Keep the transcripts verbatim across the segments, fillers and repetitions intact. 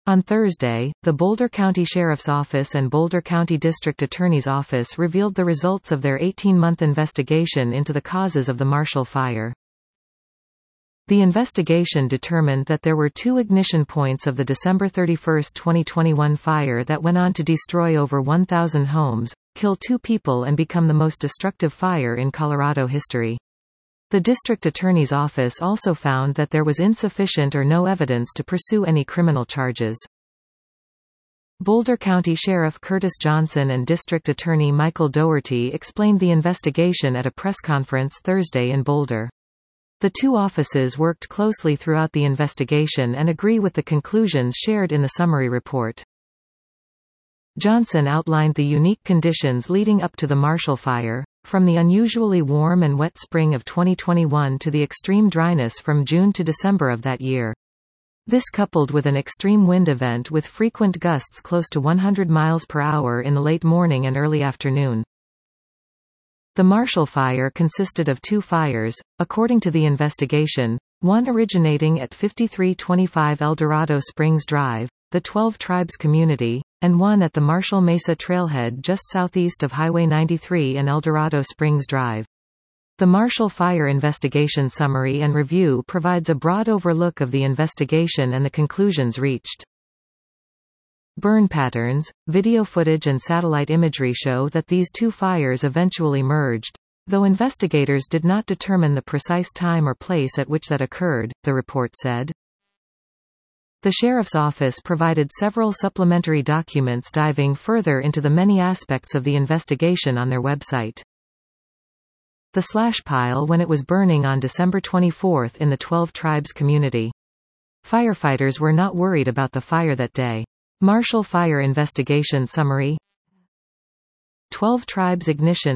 On Thursday, the Boulder County Sheriff's Office and Boulder County District Attorney's Office revealed the results of their eighteen-month investigation into the causes of the Marshall Fire. The investigation determined that there were two ignition points of the December thirty-first, twenty twenty-one fire that went on to destroy over one thousand homes, kill two people and become the most destructive fire in Colorado history. The District Attorney's Office also found that there was insufficient or no evidence to pursue any criminal charges. Boulder County Sheriff Curtis Johnson and District Attorney Michael Dougherty explained the investigation at a press conference Thursday in Boulder. The two offices worked closely throughout the investigation and agree with the conclusions shared in the summary report. Johnson outlined the unique conditions leading up to the Marshall Fire, from the unusually warm and wet spring of twenty twenty-one to the extreme dryness from June to December of that year. This coupled with an extreme wind event with frequent gusts close to one hundred miles per hour in the late morning and early afternoon. The Marshall Fire consisted of two fires, according to the investigation, one originating at fifty-three twenty-five Eldorado Springs Drive, the Twelve Tribes community, and one at the Marshall Mesa Trailhead just southeast of Highway ninety-three and Eldorado Springs Drive. The Marshall Fire Investigation Summary and Review provides a broad overlook of the investigation and the conclusions reached. Burn patterns, video footage and satellite imagery show that these two fires eventually merged, though investigators did not determine the precise time or place at which that occurred, the report said. The Sheriff's Office provided several supplementary documents diving further into the many aspects of the investigation on their website. The slash pile when it was burning on December twenty-fourth in the Twelve Tribes community. Firefighters were not worried about the fire that day. Marshall Fire Investigation Summary. Twelve Tribes ignition.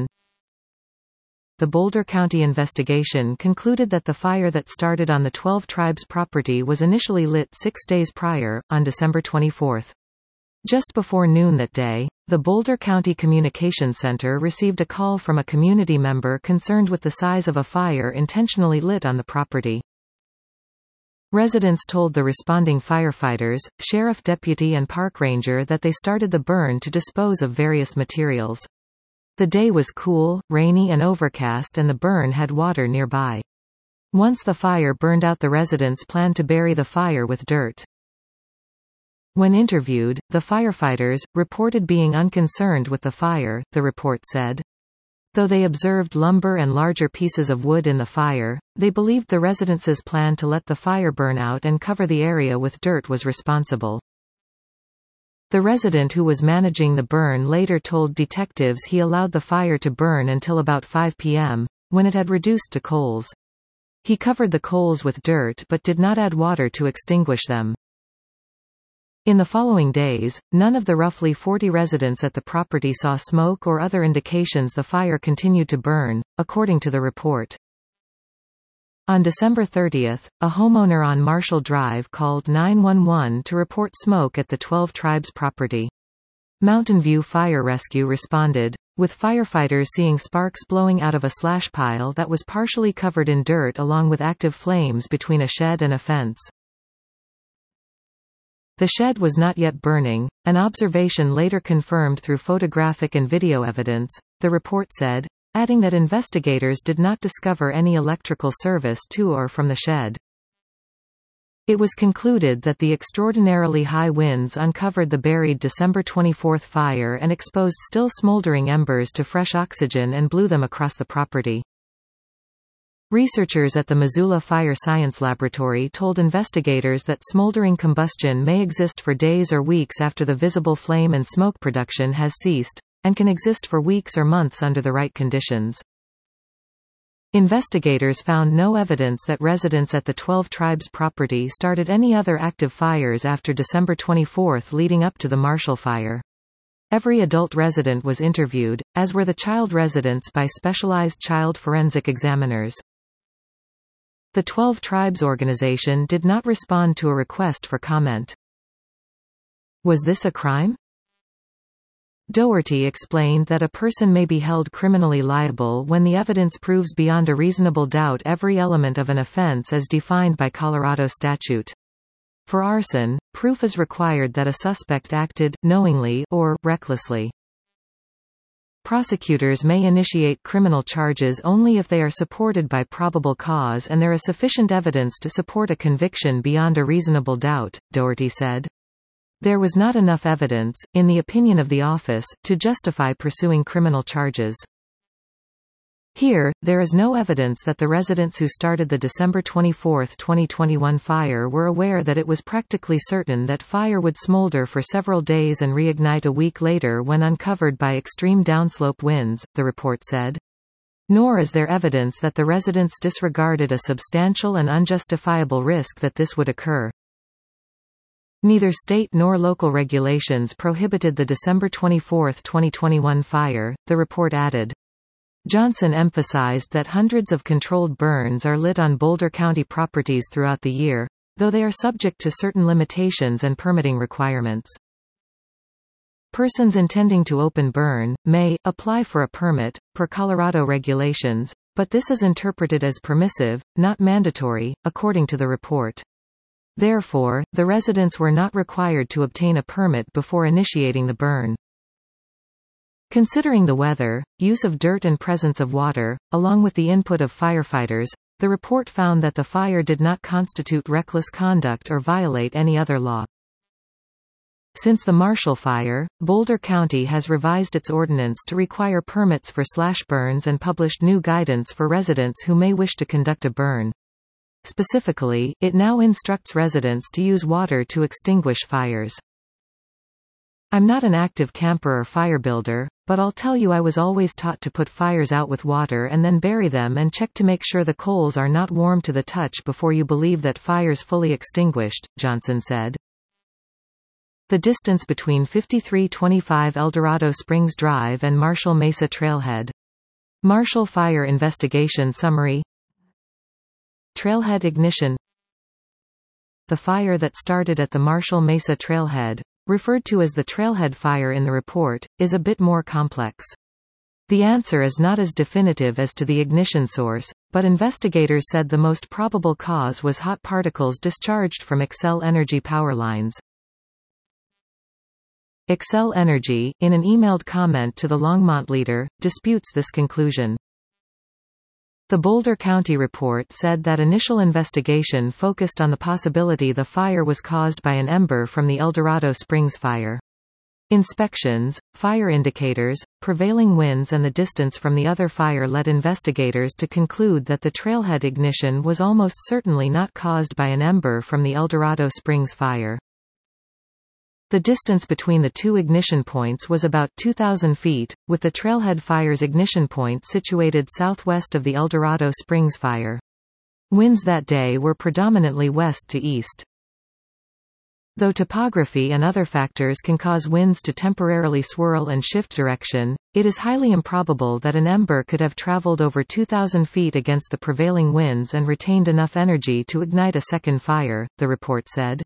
The Boulder County investigation concluded that the fire that started on the Twelve Tribes property was initially lit six days prior, on December twenty-fourth. Just before noon that day, the Boulder County Communications Center received a call from a community member concerned with the size of a fire intentionally lit on the property. Residents told the responding firefighters, sheriff deputy and park ranger that they started the burn to dispose of various materials. The day was cool, rainy and overcast and the burn had water nearby. Once the fire burned out, the residents planned to bury the fire with dirt. When interviewed, the firefighters reported being unconcerned with the fire, the report said. Though they observed lumber and larger pieces of wood in the fire, they believed the residents' plan to let the fire burn out and cover the area with dirt was responsible. The resident who was managing the burn later told detectives he allowed the fire to burn until about five p m, when it had reduced to coals. He covered the coals with dirt but did not add water to extinguish them. In the following days, none of the roughly forty residents at the property saw smoke or other indications the fire continued to burn, according to the report. On December thirtieth, a homeowner on Marshall Drive called nine one one to report smoke at the Twelve Tribes property. Mountain View Fire Rescue responded, with firefighters seeing sparks blowing out of a slash pile that was partially covered in dirt along with active flames between a shed and a fence. The shed was not yet burning, an observation later confirmed through photographic and video evidence, the report said, adding that investigators did not discover any electrical service to or from the shed. It was concluded that the extraordinarily high winds uncovered the buried December twenty-fourth fire and exposed still smoldering embers to fresh oxygen and blew them across the property. Researchers at the Missoula Fire Science Laboratory told investigators that smoldering combustion may exist for days or weeks after the visible flame and smoke production has ceased, and can exist for weeks or months under the right conditions. Investigators found no evidence that residents at the Twelve Tribes property started any other active fires after December twenty-fourth leading up to the Marshall Fire. Every adult resident was interviewed, as were the child residents by specialized child forensic examiners. The Twelve Tribes organization did not respond to a request for comment. Was this a crime? Dougherty explained that a person may be held criminally liable when the evidence proves beyond a reasonable doubt every element of an offense as defined by Colorado statute. For arson, proof is required that a suspect acted knowingly or recklessly. Prosecutors may initiate criminal charges only if they are supported by probable cause and there is sufficient evidence to support a conviction beyond a reasonable doubt, Doherty said. There was not enough evidence, in the opinion of the office, to justify pursuing criminal charges. Here, there is no evidence that the residents who started the December twenty-fourth, twenty twenty-one fire were aware that it was practically certain that fire would smolder for several days and reignite a week later when uncovered by extreme downslope winds, the report said. Nor is there evidence that the residents disregarded a substantial and unjustifiable risk that this would occur. Neither state nor local regulations prohibited the December twenty-fourth, twenty twenty-one fire, the report added. Johnson emphasized that hundreds of controlled burns are lit on Boulder County properties throughout the year, though they are subject to certain limitations and permitting requirements. Persons intending to open burn may apply for a permit, per Colorado regulations, but this is interpreted as permissive, not mandatory, according to the report. Therefore, the residents were not required to obtain a permit before initiating the burn. Considering the weather, use of dirt and presence of water, along with the input of firefighters, the report found that the fire did not constitute reckless conduct or violate any other law. Since the Marshall Fire, Boulder County has revised its ordinance to require permits for slash burns and published new guidance for residents who may wish to conduct a burn. Specifically, it now instructs residents to use water to extinguish fires. I'm not an active camper or fire builder, but I'll tell you I was always taught to put fires out with water and then bury them and check to make sure the coals are not warm to the touch before you believe that fire's fully extinguished, Johnson said. The distance between fifty-three twenty-five Eldorado Springs Drive and Marshall Mesa Trailhead. Marshall Fire Investigation Summary. Trailhead ignition. The fire that started at the Marshall Mesa Trailhead, referred to as the Trailhead Fire in the report, is a bit more complex. The answer is not as definitive as to the ignition source, but investigators said the most probable cause was hot particles discharged from Xcel Energy power lines. Xcel Energy, in an emailed comment to the Longmont Leader, disputes this conclusion. The Boulder County report said that initial investigation focused on the possibility the fire was caused by an ember from the Eldorado Springs fire. Inspections, fire indicators, prevailing winds and the distance from the other fire led investigators to conclude that the trailhead ignition was almost certainly not caused by an ember from the Eldorado Springs fire. The distance between the two ignition points was about two thousand feet, with the Trailhead Fire's ignition point situated southwest of the Eldorado Springs fire. Winds that day were predominantly west to east. Though topography and other factors can cause winds to temporarily swirl and shift direction, it is highly improbable that an ember could have traveled over two thousand feet against the prevailing winds and retained enough energy to ignite a second fire, the report said.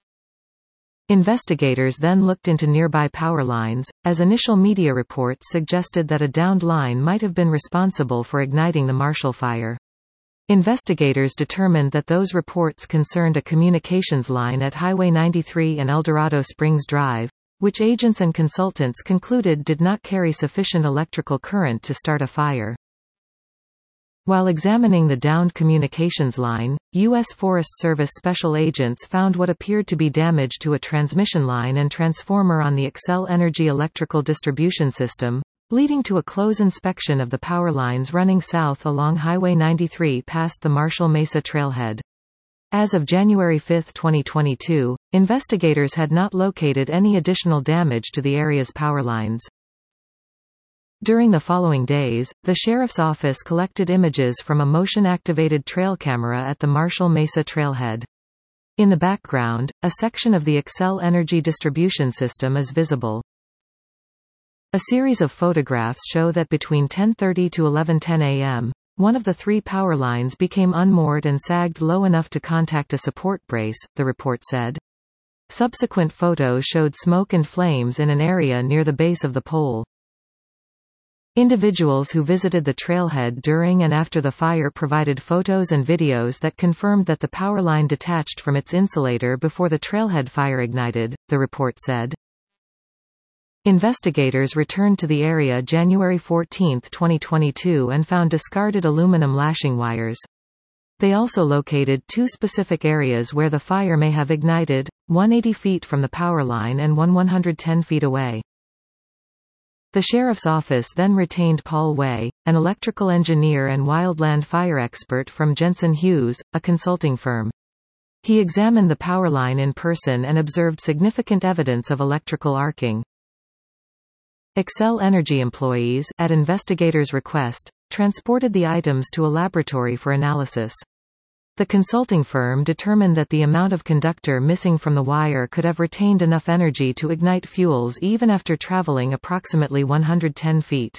Investigators then looked into nearby power lines, as initial media reports suggested that a downed line might have been responsible for igniting the Marshall Fire. Investigators determined that those reports concerned a communications line at Highway ninety-three and Eldorado Springs Drive, which agents and consultants concluded did not carry sufficient electrical current to start a fire. While examining the downed communications line, U S Forest Service special agents found what appeared to be damage to a transmission line and transformer on the Xcel Energy electrical distribution system, leading to a close inspection of the power lines running south along Highway ninety-three past the Marshall Mesa Trailhead. As of January fifth, twenty twenty-two, investigators had not located any additional damage to the area's power lines. During the following days, the sheriff's office collected images from a motion-activated trail camera at the Marshall Mesa Trailhead. In the background, a section of the Xcel Energy distribution system is visible. A series of photographs show that between ten thirty to eleven ten a m, one of the three power lines became unmoored and sagged low enough to contact a support brace, the report said. Subsequent photos showed smoke and flames in an area near the base of the pole. Individuals who visited the trailhead during and after the fire provided photos and videos that confirmed that the power line detached from its insulator before the trailhead fire ignited, the report said. Investigators returned to the area January fourteenth twenty twenty-two and found discarded aluminum lashing wires. They also located two specific areas where the fire may have ignited, one eighty feet from the power line and one one hundred ten feet away. The sheriff's office then retained Paul Way, an electrical engineer and wildland fire expert from Jensen Hughes, a consulting firm. He examined the power line in person and observed significant evidence of electrical arcing. Xcel Energy employees, at investigators' request, transported the items to a laboratory for analysis. The consulting firm determined that the amount of conductor missing from the wire could have retained enough energy to ignite fuels even after traveling approximately one hundred ten feet.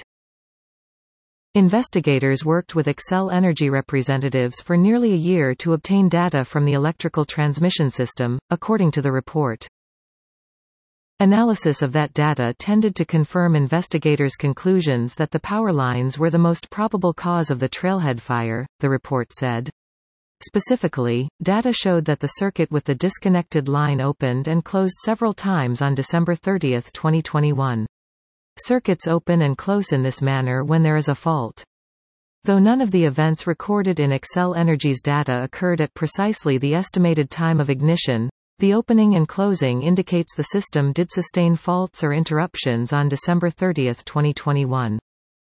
Investigators worked with Xcel Energy representatives for nearly a year to obtain data from the electrical transmission system, according to the report. Analysis of that data tended to confirm investigators' conclusions that the power lines were the most probable cause of the trailhead fire, the report said. Specifically, data showed that the circuit with the disconnected line opened and closed several times on December thirtieth twenty twenty-one. Circuits open and close in this manner when there is a fault. Though none of the events recorded in Xcel Energy's data occurred at precisely the estimated time of ignition, the opening and closing indicates the system did sustain faults or interruptions on December thirtieth twenty twenty-one.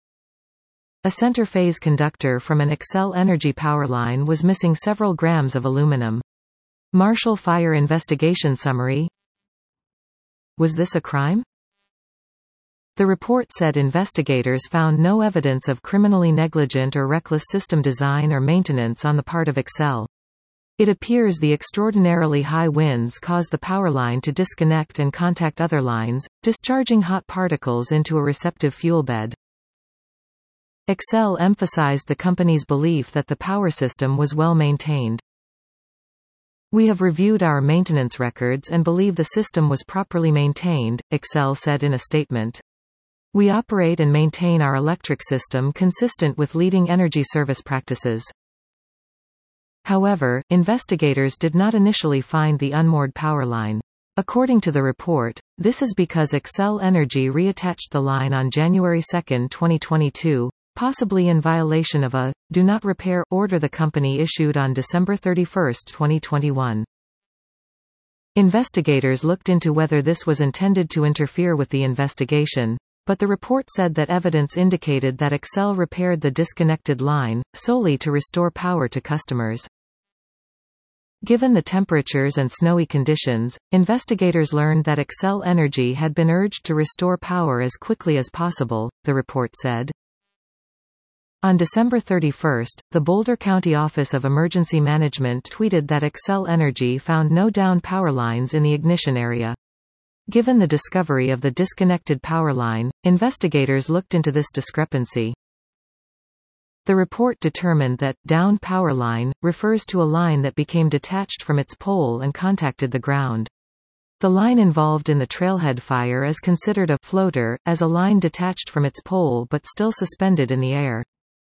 A center phase conductor from an Xcel Energy power line was missing several grams of aluminum. Marshall Fire Investigation Summary. Was this a crime? The report said investigators found no evidence of criminally negligent or reckless system design or maintenance on the part of Xcel. It appears the extraordinarily high winds caused the power line to disconnect and contact other lines, discharging hot particles into a receptive fuel bed. Xcel emphasized the company's belief that the power system was well maintained. We have reviewed our maintenance records and believe the system was properly maintained, Xcel said in a statement. We operate and maintain our electric system consistent with leading energy service practices. However, investigators did not initially find the unmoored power line. According to the report, this is because Xcel Energy reattached the line on January second twenty twenty-two, possibly in violation of a "do not repair" order the company issued on December thirty-first twenty twenty-one. Investigators looked into whether this was intended to interfere with the investigation, but the report said that evidence indicated that Xcel repaired the disconnected line, solely to restore power to customers. Given the temperatures and snowy conditions, investigators learned that Xcel Energy had been urged to restore power as quickly as possible, the report said. On December thirty-first, the Boulder County Office of Emergency Management tweeted that Xcel Energy found no down power lines in the ignition area. Given the discovery of the disconnected power line, investigators looked into this discrepancy. The report determined that down power line refers to a line that became detached from its pole and contacted the ground. The line involved in the trailhead fire is considered a floater, as a line detached from its pole but still suspended in the air.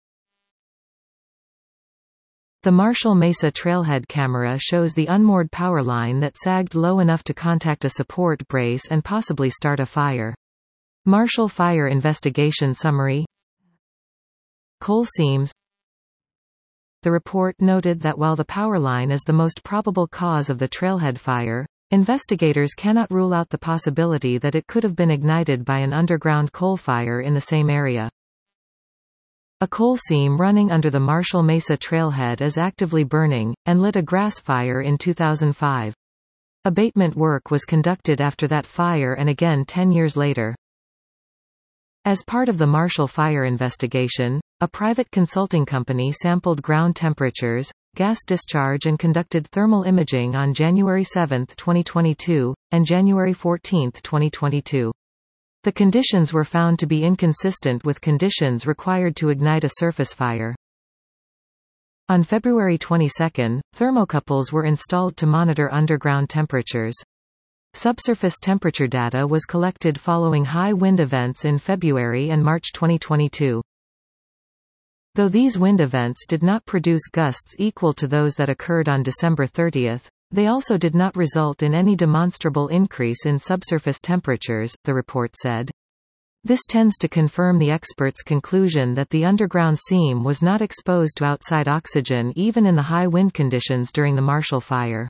The Marshall Mesa trailhead camera shows the unmoored power line that sagged low enough to contact a support brace and possibly start a fire. Marshall Fire Investigation Summary. Coal seams. The report noted that while the power line is the most probable cause of the trailhead fire, investigators cannot rule out the possibility that it could have been ignited by an underground coal fire in the same area. A coal seam running under the Marshall Mesa trailhead is actively burning, and lit a grass fire in two thousand five. Abatement work was conducted after that fire and again ten years later. As part of the Marshall fire investigation, a private consulting company sampled ground temperatures, gas discharge and conducted thermal imaging on January seventh twenty twenty-two, and January fourteenth twenty twenty-two. The conditions were found to be inconsistent with conditions required to ignite a surface fire. On February twenty-second, thermocouples were installed to monitor underground temperatures. Subsurface temperature data was collected following high wind events in February and March twenty twenty-two. Though these wind events did not produce gusts equal to those that occurred on December thirtieth, they also did not result in any demonstrable increase in subsurface temperatures, the report said. This tends to confirm the experts' conclusion that the underground seam was not exposed to outside oxygen even in the high wind conditions during the Marshall Fire.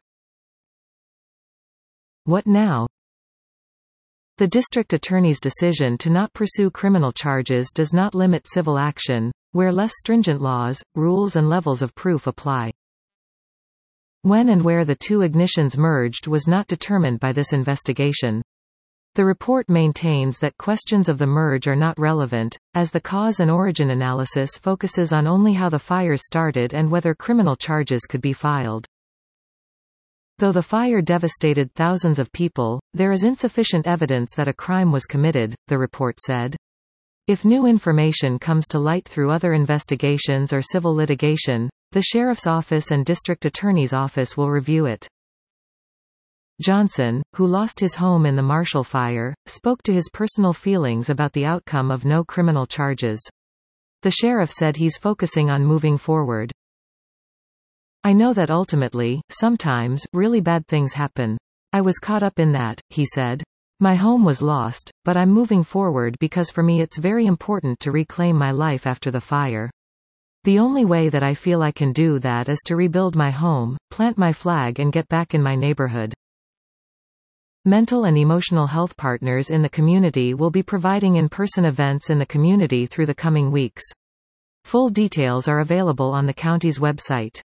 What now? The district attorney's decision to not pursue criminal charges does not limit civil action, where less stringent laws, rules and levels of proof apply. When and where the two ignitions merged was not determined by this investigation. The report maintains that questions of the merge are not relevant, as the cause and origin analysis focuses on only how the fires started and whether criminal charges could be filed. Though the fire devastated thousands of people, there is insufficient evidence that a crime was committed, the report said. If new information comes to light through other investigations or civil litigation, the Sheriff's Office and District Attorney's Office will review it. Johnson, who lost his home in the Marshall Fire, spoke to his personal feelings about the outcome of no criminal charges. The sheriff said he's focusing on moving forward. I know that ultimately, sometimes, really bad things happen. I was caught up in that, he said. My home was lost, but I'm moving forward because for me it's very important to reclaim my life after the fire. The only way that I feel I can do that is to rebuild my home, plant my flag and get back in my neighborhood. Mental and emotional health partners in the community will be providing in-person events in the community through the coming weeks. Full details are available on the county's website.